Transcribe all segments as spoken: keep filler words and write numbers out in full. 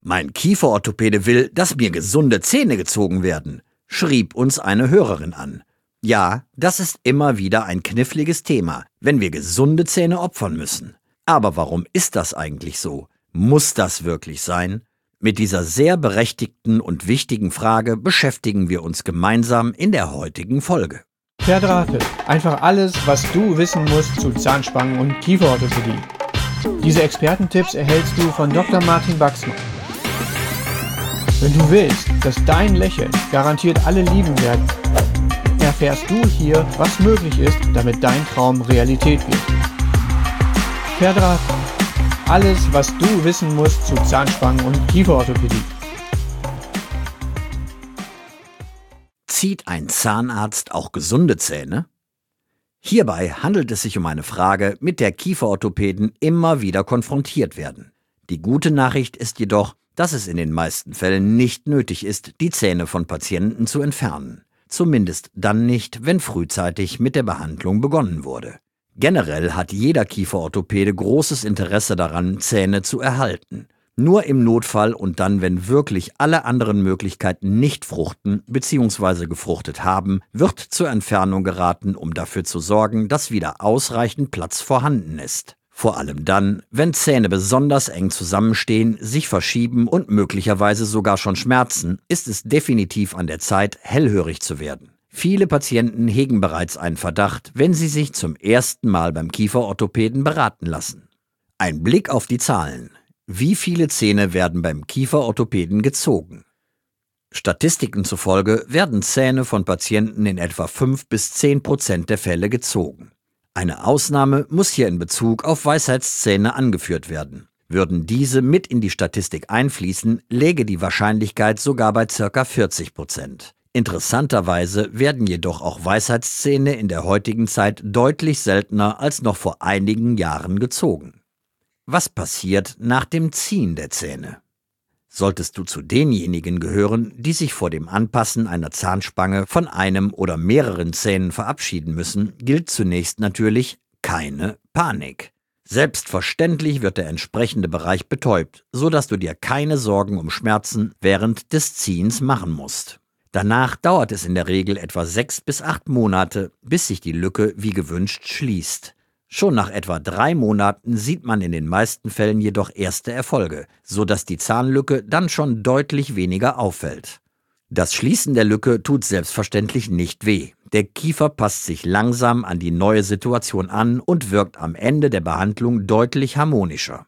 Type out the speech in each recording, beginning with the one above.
Mein Kieferorthopäde will, dass mir gesunde Zähne gezogen werden, schrieb uns eine Hörerin an. Ja, das ist immer wieder ein kniffliges Thema, wenn wir gesunde Zähne opfern müssen. Aber warum ist das eigentlich so? Muss das wirklich sein? Mit dieser sehr berechtigten und wichtigen Frage beschäftigen wir uns gemeinsam in der heutigen Folge. Verdrahtet. Einfach alles, was du wissen musst zu Zahnspangen und Kieferorthopädie. Diese Expertentipps erhältst du von Doktor Martin Baxmann. Wenn du willst, dass dein Lächeln garantiert alle lieben werden, erfährst du hier, was möglich ist, damit dein Traum Realität wird. Verdrahtet. Alles, was du wissen musst zu Zahnspangen und Kieferorthopädie. Zieht ein Zahnarzt auch gesunde Zähne? Hierbei handelt es sich um eine Frage, mit der Kieferorthopäden immer wieder konfrontiert werden. Die gute Nachricht ist jedoch, dass es in den meisten Fällen nicht nötig ist, die Zähne von Patienten zu entfernen. Zumindest dann nicht, wenn frühzeitig mit der Behandlung begonnen wurde. Generell hat jeder Kieferorthopäde großes Interesse daran, Zähne zu erhalten. Nur im Notfall und dann, wenn wirklich alle anderen Möglichkeiten nicht fruchten bzw. gefruchtet haben, wird zur Entfernung geraten, um dafür zu sorgen, dass wieder ausreichend Platz vorhanden ist. Vor allem dann, wenn Zähne besonders eng zusammenstehen, sich verschieben und möglicherweise sogar schon schmerzen, ist es definitiv an der Zeit, hellhörig zu werden. Viele Patienten hegen bereits einen Verdacht, wenn sie sich zum ersten Mal beim Kieferorthopäden beraten lassen. Ein Blick auf die Zahlen. Wie viele Zähne werden beim Kieferorthopäden gezogen? Statistiken zufolge werden Zähne von Patienten in etwa fünf bis zehn Prozent der Fälle gezogen. Eine Ausnahme muss hier in Bezug auf Weisheitszähne angeführt werden. Würden diese mit in die Statistik einfließen, läge die Wahrscheinlichkeit sogar bei ca. vierzig Prozent. Interessanterweise werden jedoch auch Weisheitszähne in der heutigen Zeit deutlich seltener als noch vor einigen Jahren gezogen. Was passiert nach dem Ziehen der Zähne? Solltest du zu denjenigen gehören, die sich vor dem Anpassen einer Zahnspange von einem oder mehreren Zähnen verabschieden müssen, gilt zunächst natürlich keine Panik. Selbstverständlich wird der entsprechende Bereich betäubt, sodass du dir keine Sorgen um Schmerzen während des Ziehens machen musst. Danach dauert es in der Regel etwa sechs bis acht Monate, bis sich die Lücke wie gewünscht schließt. Schon nach etwa drei Monaten sieht man in den meisten Fällen jedoch erste Erfolge, sodass die Zahnlücke dann schon deutlich weniger auffällt. Das Schließen der Lücke tut selbstverständlich nicht weh. Der Kiefer passt sich langsam an die neue Situation an und wirkt am Ende der Behandlung deutlich harmonischer.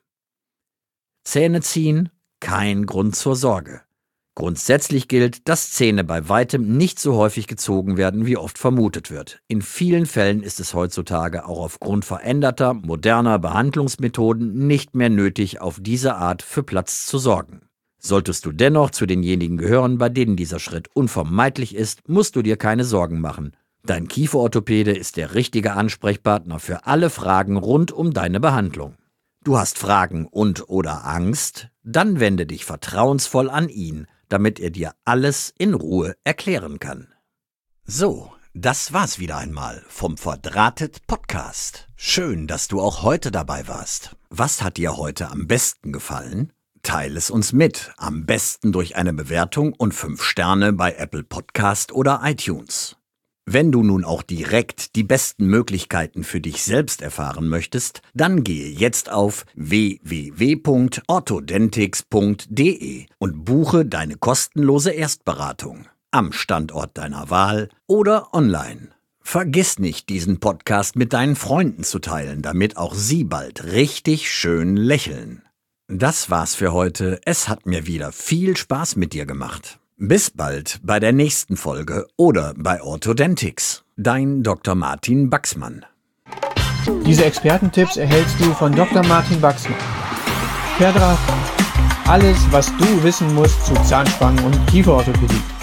Zähne ziehen? Kein Grund zur Sorge. Grundsätzlich gilt, dass Zähne bei weitem nicht so häufig gezogen werden, wie oft vermutet wird. In vielen Fällen ist es heutzutage auch aufgrund veränderter, moderner Behandlungsmethoden nicht mehr nötig, auf diese Art für Platz zu sorgen. Solltest du dennoch zu denjenigen gehören, bei denen dieser Schritt unvermeidlich ist, musst du dir keine Sorgen machen. Dein Kieferorthopäde ist der richtige Ansprechpartner für alle Fragen rund um deine Behandlung. Du hast Fragen und oder Angst? Dann wende dich vertrauensvoll an ihn, damit er dir alles in Ruhe erklären kann. So, das war's wieder einmal vom Verdrahtet Podcast. Schön, dass du auch heute dabei warst. Was hat dir heute am besten gefallen? Teile es uns mit, am besten durch eine Bewertung und fünf Sterne bei Apple Podcast oder iTunes. Wenn du nun auch direkt die besten Möglichkeiten für dich selbst erfahren möchtest, dann gehe jetzt auf w w w punkt orthodentix punkt d e und buche deine kostenlose Erstberatung am Standort deiner Wahl oder online. Vergiss nicht, diesen Podcast mit deinen Freunden zu teilen, damit auch sie bald richtig schön lächeln. Das war's für heute. Es hat mir wieder viel Spaß mit dir gemacht. Bis bald bei der nächsten Folge oder bei Orthodentix. Dein Doktor Martin Baxmann. Diese Expertentipps erhältst du von Doktor Martin Baxmann. Verdrahtet. Alles, was du wissen musst zu Zahnspangen und Kieferorthopädie.